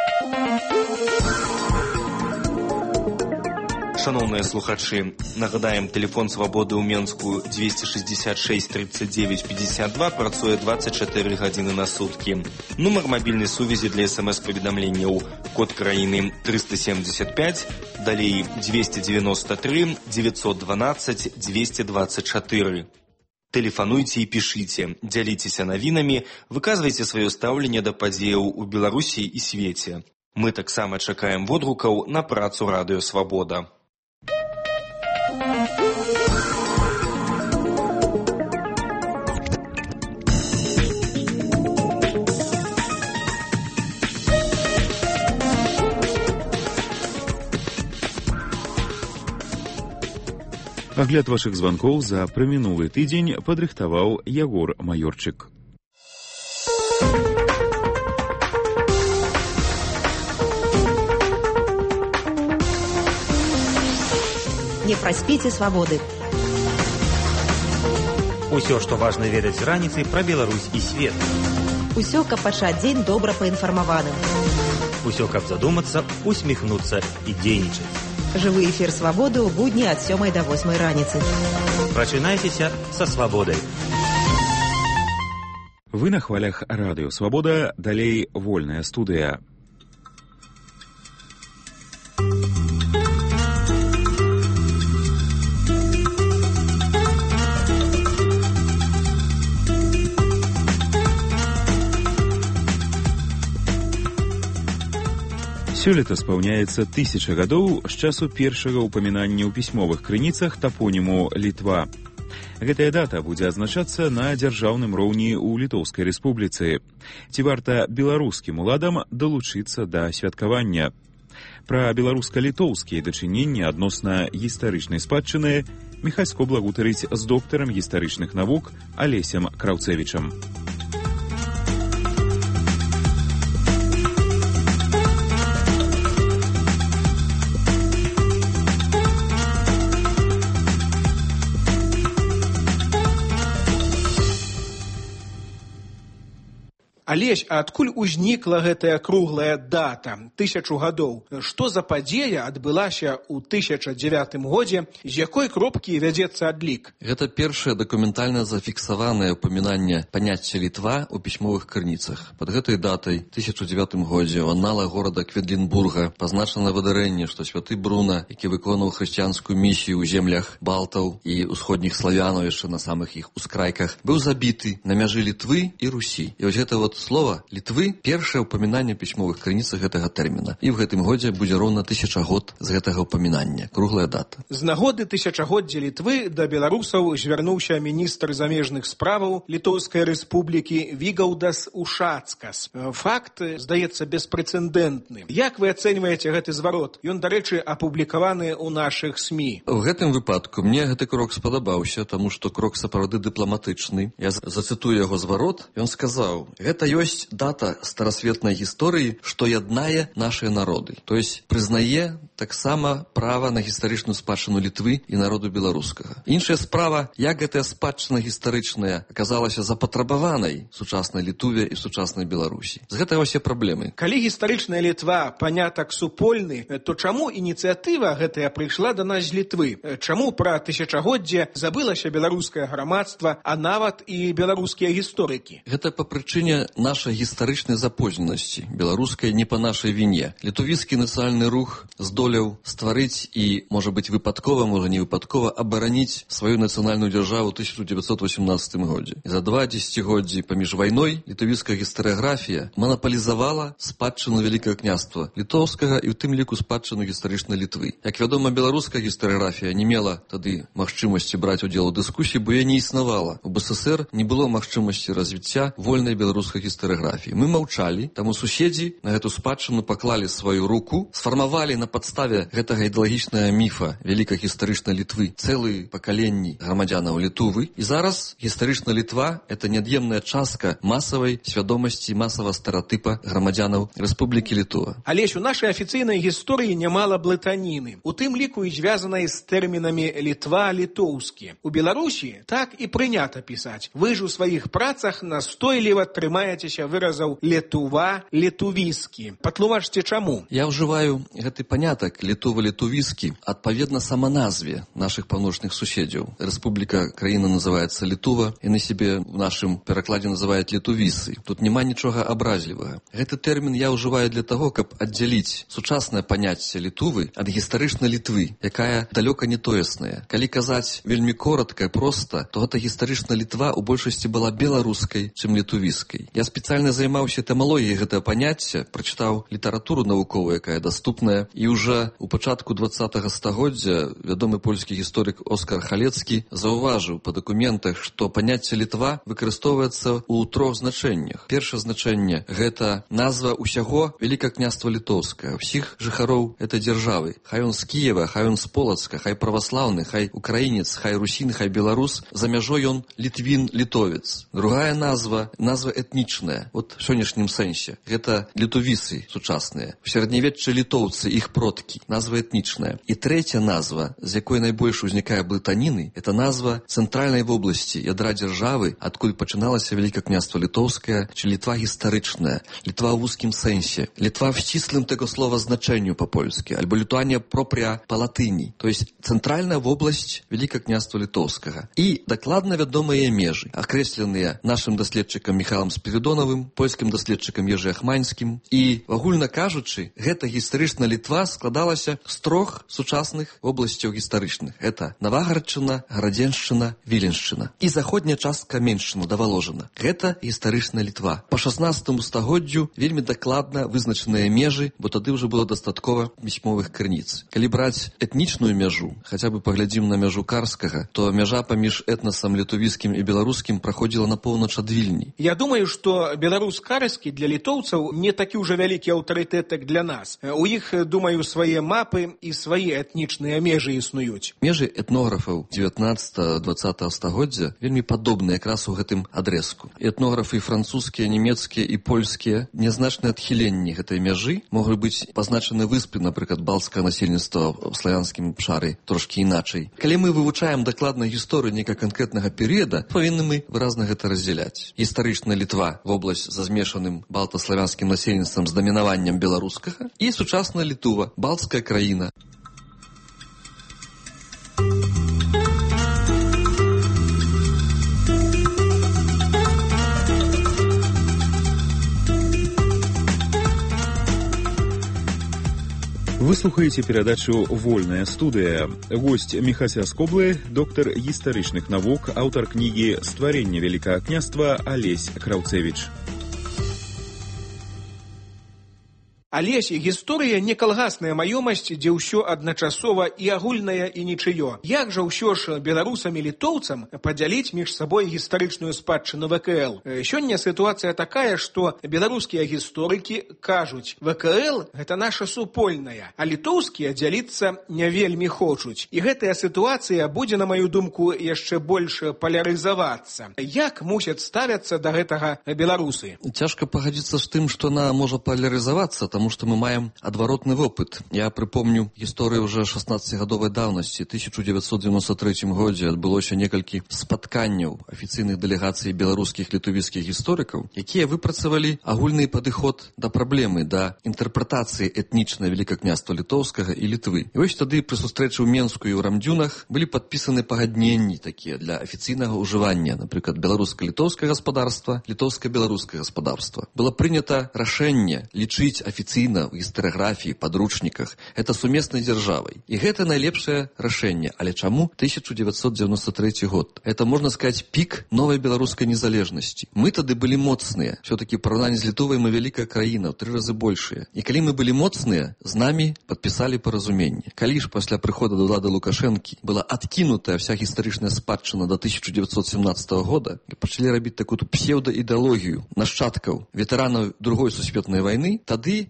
Шановныя слухачы, нагадаем, тэлефон свабоды ў Менску 266 39 52 працуе 24 гадзіны на суткі. Нумар мабільнай сувязі для смс-паведамленняў код краіны 375, далей 293 912 224. Тэлефануйце і пішыце, дзяліцеся навінамі, выказвайце сваё стаўленне да падзеяў у Беларусі і свеце. Мы таксама чакаем водгукаў на працу Радыё Свабода. Агляд вашых званкоў за прамінулы тыдзень падрыхтаваў Ягор Маёрчык. Не праспіце свабоды. Усё, што важна ведаць раніцай пра Беларусь і свет. Усё, каб пачаць дзень добра паінфармаваным. Усё, каб задумацца, усміхнуцца і дзейнічаць. Жывы эфір свабоды ў будні ад 7 да 8 раніцы. Прачынайцеся са свабодай. Вы на хвалях Радыё Свабода, далей вольная студыя. Сёлета спаўняецца 1000 гадоў з часу першага ўпамінання ў пісьмовых крыніцах тапоніму Літва. Гэтая дата будзе адзначацца на дзяржаўным роўні ў Літоўскай рэспубліцы. Ці варта беларускім уладам далучыцца да святкавання? Пра беларуска-літоўскія дачыненні адносна гістарычнай спадчыны Міхасько благутарыць з доктарам гістарычных навук Алесем Краўцэвічам. Алесь, а адкуль узнікла гэтая круглая дата, 1000 гадоў? Што за падзея адбылася ў 1009 годзе, з якой кропкі вядзецца адлік? Гэта першае дакументальна зафіксаванае ўпамінанне паняцця Літва ў пісьмовых крыніцах. Пад гэтай датай, 1009 годзе, у аналах горада Кведлінбурга пазначана выдарэнне, што святы Бруна, які выконваў хрысціянскую місію ў землях балтаў і ўсходніх славянаў яшчэ на самых іх ускрайках, быў забіты на мяжы Літвы і Русі. І вось гэта слова Літвы першае ўпамінанне ў пісьмовых крыніцах гэтага тэрміна. І ў гэтым годзе будзе роўна 1000 год з гэтага ўпамінання. Круглая дата. З нагоды 1000годдзя Літвы да беларусаў звярнуўся міністр замежных справаў Літоўскай рэспублікі Вігаўдас Ушацкас. Факт, здаецца, беспрэцэдэнтны. Як вы ацэньваеце гэты зварот? Ён, дарэчы, апублікаваны ў нашых СМІ. У гэтым выпадку мне гэты крок спадабаўся, таму што крок сапраўды дыпламатычны. Я зацытую яго зварот. Ён сказаў: гэта ёсць дата старасветнай гісторыі, што яднае нашыя народы. То есть прызнае таксама права на гістарычную спадчыну Літвы і народу беларускага. Іншая справа, як гэтая спадчына гістарычная аказалася запатрабаванай сучаснай Літве і сучаснай Беларусі. З гэтага ўсе праблемы. Калі гістарычная Літва панятак супольны, то чаму ініцыятыва гэтая прыйшла да нас з Літвы? Чаму пра 1000годдзе забылася беларускае грамадства, а нават і беларускія гісторыкі? Гэта па прычыне нашай гістарычнай запозненасці, беларускай не па нашай віне. Літувійскі нацыянальны рух здолеў стварыць і, можа быць, выпадкова, можа не выпадкова, абараніць сваю нацыянальную дзяржаву ў 1918 годзе. І за 2 дзесяцігоддзі паміж вайной літувійская гістарыяграфія манапалізавала спадчыну Вялікага княства літоўскага і ў тым ліку спадчыну гістарычнай Літвы. Як вядома, беларуская гістарыяграфія не мела тады магчымасці браць удзел у дыскусіі, бо яе не існавала. У БССР не было магчымасці развіцця вольнай беларускай гістарыяграфіі. Мы маўчалі, таму суседзі на гэту спадчыну паклалі сваю руку, сфармавалі на падставе гэтага ідэалагічнага міфа вялікай гістарычнай Літвы цэлыя пакаленні грамадзянаў Літвы. І зараз гістарычная Літва — это неад'емная частка масавай свядомасці, масавага стэрэатыпа грамадзянаў Рэспублікі Літва. Алесь, у нашай афіцыйнай гісторыі нямала блытаніны, у тым ліку і звязанай з тэрмінамі Літва, літоўскі. У Беларусі так і прынята пісаць. Вы ж у сваіх працах настойліва трымаеце баяцеся выразаў летува, летувіскі. Патлумачце чаму? Я ўжываю гэты панятак летува-летувіскі адпаведна саманазве нашых паўночных суседзяў. Рэспубліка, краіна называецца Літува, яны себе в нашым перакладзе называюць летувісы. Тут няма нічога абразлівага. Гэты тэрмін я ўжываю для таго, каб аддзяліць сучаснае паняцце Літувы ад гістарычнай Літвы, якая далёка не тоесная. Калі казаць вельмі коротка і проста, то гэта гістарычная Літва ў большасці была беларускай, чым летувіскай. Я спецыяльна займаўся этымалогіяй гэтага паняцця, прачытаў літаратуру навуковую, якая даступная, і ўжо ў пачатку 20-го стагоддзя вядомы польскі гісторык Оскар Халецкі заўважыў па дакументах, што паняцце Літва выкарыстоўваецца ў трох значэннях. Першае значэнне – гэта назва ўсяго Вялікае княства Літоўскае, ўсіх жыхароў этой дзяржавы. Хай он з Кіева, хай он з Полацка, хай праваслаўны, хай украінец, хай русін, хай беларус, за мяжой он літвін-літовец. Другая назва этнічная, от в сённяшнім сэнсе. Гэта літувісы сучасныя. У сярэднявеччы літоўцы, іх продкі. Назва этнічная. І трэця назва, з якой найбольш узнікае блытаніны, это назва цэнтральнай вобласці, ядра дзяржавы, адкуль пачыналася Вялікае княства Літоўскае, ці Літва гістарычная, Літва ў вузкім сэнсе, Літва в сціслым таго слова значэнню па-польскі, альбо Літуанія пропря па-латыні, то есть цэнтральная вобласць Вялікае княства Літоўскага. І дакладна вядомыя межы, акрэсленыя нашым даследчыкам Міхалам Спірідонавым, польскім даследчыкам Ежы Ахманскім. І, агульна кажучы, гэта гістарычная Літва складалася з трох сучасных вобласцяў гістарычных. Это Навагарадчына, Гарадзеншчына, Віленшчына. І заходняя частка Меншчына да Валожына. Гэта гістарычная Літва. Па 16 стагоддзю вельмі дакладна вызначаныя межы, бо тады ўжо было дастаткова пісьмовых крыніц. Калі браць этнічную мяжу, хаця бы паглядзім на мяжу Карскага, то мяжа паміж этнасам літувіскім і беларускім праходзіла на поўнач ад Вільні. Я думаю, што беларус Карскі для літоўцаў не такі ўжо вялікі аўтарытэт, як для нас. У іх, думаю, свае мапы і свае этнічныя межы існуюць. Межы этнографаў 19-20 стагоддзя вельмі падобныя якраз у гэтым адрэзку. Этнографы французскія, нямецкія і польскія нязначныя адхіленні гэтай мяжы могуць быць пазначаны выспы, напрыклад, балцкае насельніцтва ў славянскім шары трошкі іначай. Калі мы вывучаем дакладна гісторыю нейкага канкрэтнага перыяда, павінны мы выразна гэта раздзяляць. Гістарычная Літва, вобласць за змешаным балта-славянскім насельніцтвам з дамінаваннем беларускага, і сучасная Літува, балцкая краіна. Вы слухаеце перадачу «Вольная студыя». Госць Міхася Скоблы, доктар гістарычных навук, аўтар кнігі «Стварэнне Вялікага княства» Алесь Краўцевіч. Алесь, гісторыя не калгасная маёмасць, дзе ўсё адначасова і агульнае, і нічыё. Як жа ўсё ж беларусам і літоўцам падзяліць між сабой гістарычную спадчыну ВКЛ? Сёння сітуацыя такая, што беларускія гісторыкі кажуць, ВКЛ – гэта наша супольная, а літоўскія дзяліцца не вельмі хочуць. І гэтая сітуацыя будзе, на маю думку, яшчэ больш палярызавацца. Як мусяць ставяцца да гэтага беларусы? Цяжка пагадзіцца з тым, што она можа палярызавацца, потому что мы маем адваротны вопыт. Я прыпомню гісторыю ўжо 16-гадовай даўнасці. 1993 годзе адбылося некалькі спатканняў афіцыйных дэлегацый беларускіх літувіскіх гісторыкаў, якія выпрацавалі агульны падыход да праблемы, да інтэрпрэтацыі этнічнай Вялікага княства Літоўскага і Літвы. І вось тады пры сустрэчы ў Менску і ў Рамдзюнах былі падпісаны пагадненні такія для афіцыйнага ўжывання, напрыклад, беларуска-літоўскае гаспадарства, літоўска-беларускае гаспадарства. Было прынята рашэнне лічыць афіцыйна в гістарыяграфіі, падручніках, это сумеснай дзяржавай. І гэта найлепшае рашэнне. Але чаму 1993 год? Это, можна сказаць, пік новай беларускай незалежнасці. Мы тады былі моцныя. Все-таки параўнанні з Літовай мы вялікая краіна, ў 3 разы большая. І калі мы былі моцныя, з намі падпісалі паразуменне. Калі ж пасля прыхода да ўлады Лукашэнкі была адкінутая вся гістарычная спадчына до 1917 года, і пачалі рабіць такую псеўдаідэалогію нашчадкаў ветэранаў Другой сусветнай вайны, тады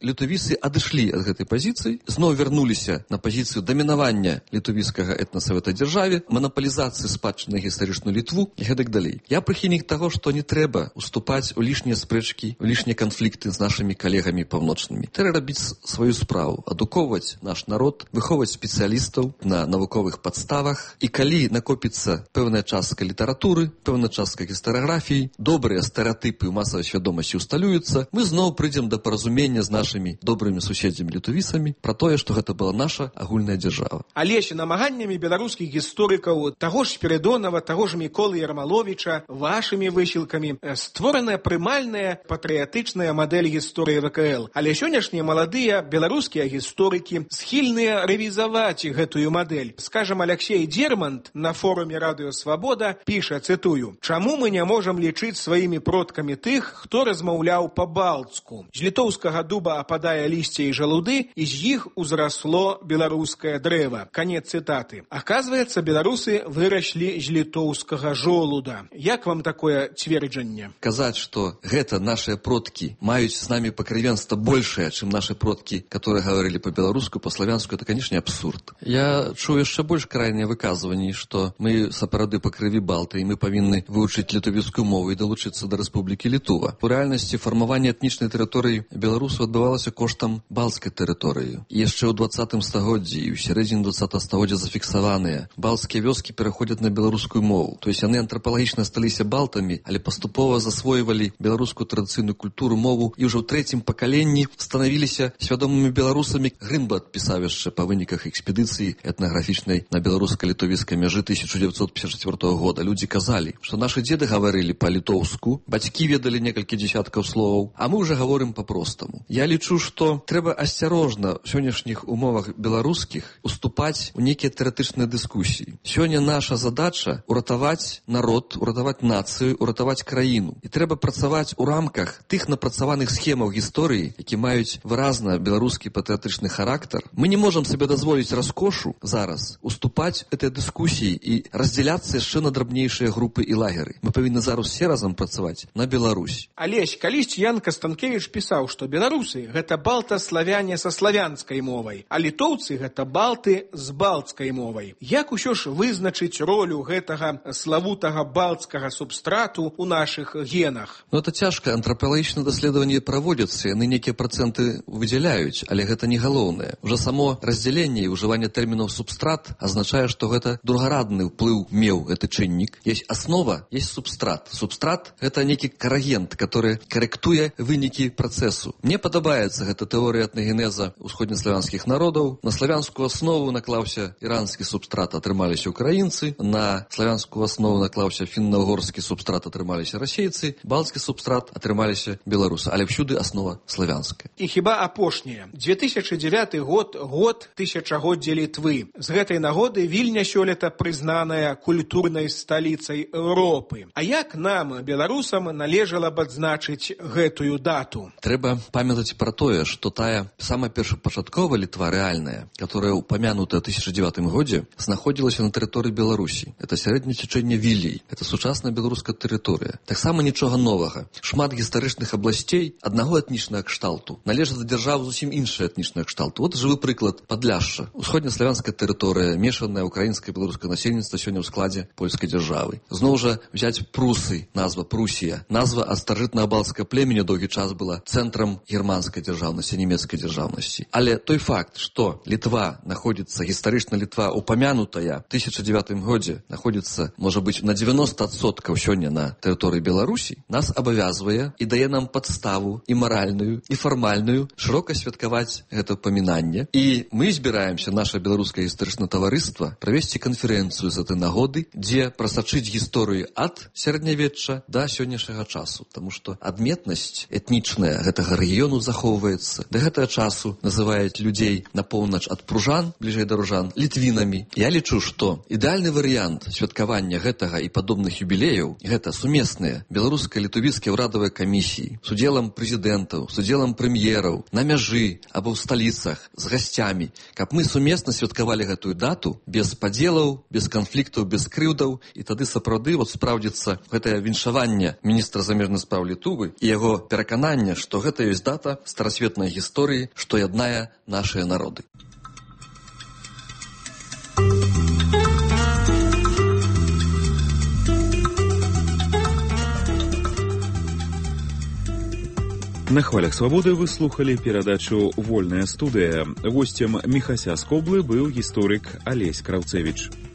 літовісы адышлі ад гэтай пазіцыі, зноў вярнуліся на пазіцыю дамінавання літовіцкага этнаса в этой дзяржаве, манаполізацыі спадчыны гістарычную Літву і гэтак далей. Я прыхільнік таго, што не трэба уступаць у лішнія спрэчкі, у лішнія канфлікты з нашымі калегамі паўночнымі. Трэба рабіць сваю справу, адукоўваць наш народ, выхоўваць спецыялістаў на навуковых падставах, і калі накопіцца пэўная частка літаратуры, пэўная частка гістарыяграфіі, добрыя стэрэатыпы ў масавай свядомасці усталююцца, мы зноў прыйдзем да паразумення з нашымі добрымі суседзямі літовісамі пра тое, што гэта была наша агульная дзяржава. Але ж намаганнямі беларускіх гісторыкаў, таго ж Спірыдонава, таго ж Міколы Ярмаловіча, вашымі высілкамі створаная прымальная патрыятычная мадэль гісторыі ВКЛ. Але сённяшнія маладыя беларускія гісторыкі схільныя рэвізаваць гэтую мадэль. Скажам, Алексей Дермант на форуме Радыё Свабода піша, цытую: «Чаму мы не можам лічыць сваімі продкамі тых, хто размаўляў па-балцку? З літоўскага дуба ападае лісце і жалуды, і з іх узрасло беларускае дрэва». Канец цытаты. Аказваецца, беларусы выраслі з літоўскага жолуда. Як вам такое цверджанне? Казаць, што гэта нашыя продкі маюць з намі пакрывенства большае, чым нашы продкі, которые говорили по-беларуску, по-славянску, это, конечно, абсурд. Я чую яшчэ больш крайнія выказванні, што мы сапраўды па крыві балты, і мы павінны вывучыць літовіцкую мову і далучыцца да Рэспублікі Літува. У рэальнасці фармаванне этнічнай тэрыторыі беларусаў адбывалася коштам балцкай тэрыторыі. І яшчэ ў 20 стагоддзі і ў сярэдзіне 20 стагоддзя зафіксаваныя балцкія вёскі пераходзяць на беларускую мову. То есть яны антрапалагічна сталіся балтамі, але паступова засвойвалі беларускую традыцыйную культуру, мову, і ўжо ў трэцім пакаленні станавіліся свядомымі беларусамі. Грынбат пісаў яшчэ па выніках экспедыцыі этнаграфічнай на беларуска-літовіцкай мяжы 1954 года. Людзі казалі, што нашы дзеды гаварылі па-літоўску, бацькі ведалі некалькі дзесяткаў словаў, а мы ўжо гаворым па-простаму. Я лічу, што трэба асцярожна ў сённяшніх умовах беларускіх уступаць у нейкія тэарэтычныя дыскусіі. Сёння наша задача уратаваць народ, уратаваць нацыю, уратаваць краіну. І трэба працаваць у рамках тых напрацаваных схемаў гісторыі, які маюць выразна беларускі патрыятычны характар. Мы не можам сабе дазволіць раскошу зараз уступаць этой дыскусіі і раздзяляцца яшчэ на драбнейшыя групы і лагеры. Мы павінны зараз все разам працаваць на Беларусь. Алесь, калісьці Ян Кастанкевіч пісаў, што беларусы — гэта балта-славяне са славянскай мовай, а літоўцы — гэта балты з балцкай мовай. Як усё ж вызначыць ролю гэтага славутага балцкага субстрату ў нашых генах? Ну, это цяжка. Антрапалагічныя даследаванні праводзяцца, яны нейкія працэнты выдзяляюць, але гэта не галоўнае. Уже само раздзяленне і ўжыванне тэрмінаў субстрат азначае, што гэта другарадны ўплыў меў гэты чыннік. Есть аснова, есть субстрат. Субстрат — гэта нейкі карагент, который карэктуе вынікі працэсу. Мне падабаецца гэта тэорыя этнагенеза ўсходнеславянскіх народаў. На славянскую аснову наклаўся іранскі субстрат, атрымаліся украінцы. На славянскую аснову наклаўся фінна-угорскі субстрат, атрымаліся расейцы. Балцкі субстрат, атрымаліся беларусы. Але всюды аснова славянская. І хіба апошняе. 2009 год — год тысячагоддзя Літвы. З гэтай нагоды Вільня сёлета прызнаная культурнай сталіцай Еўропы. А як нам, беларусам, належала б адзначыць гэтую дату? Трэба памятаць пра тое, што тая самая першапачатковая Літва рэальная, которая упамянутая ў 2009 годзе, знаходзілася на тэрыторыі Беларусі. Это сярэдняе цячэнне Вілей. Это сучасная беларуская тэрыторыя. Таксама нічога новага. Шмат гістарычных абласцей аднаго этнічнага кшталту належаць да дзяржавы зусім іншая этнічная кшталту. Вот жывы прыклад Падляшша. Усходнеславянская тэрыторыя, мешаная украінскае і беларускае насельніцтва сёння ў складзе польскай дзяржавы. Зноў жа взяць Прусы, назва Прусія. Назва ад старажытнага балцкага племені доўгі час была цэнтрам германскай дзяржаўнасці, нямецкай дзяржаўнасці. Але той факт, што Літва находіцца, гістарычна Літва упамянутая ў 2009 годзе, находіцца, можа быць, на 90% сёння на тэрыторыі Беларусі, нас абавязвае і дае нам падставу і маральную, і фармальную шырока святкаваць гэта памінанне. І мы збіраемся, наша беларускае гістарычнае таварыства, правесці канферэнцыю з гэтай нагоды, дзе прасачыць гісторыю ад сярэднявечча да сённяшняга часу. Таму што адметнасць этнічная гэтага рэгіёну захоўваецца. Да гэтага часу называюць людзей на поўнач ад пружан, бліжэй да ружан, літвінамі. Я лічу, што ідэальны варыянт святкавання гэтага і падобных юбілеяў — гэта сумесныя беларуска-літовіцкія ўрадавыя камісіі з удзелам прэзідэнтаў, з удзелам прэм'ераў, на мяжы або ў сталіцах з гасцямі, каб мы сумесна святкавалі гэтую дату без падзелаў, без канфліктаў, без крыўдаў, і тады сапраўды спраўдзіцца гэтае віншаванне міністра замежных спраў Літвы і яго перакананне, што гэта ёсць дата старасветнай гісторыі, што яднае нашыя народы. На хвалях свабоды вы слухали перадачу «Вольная студыя». Гостем Міхася з Коблы быў гісторык Алесь Краўцевіч.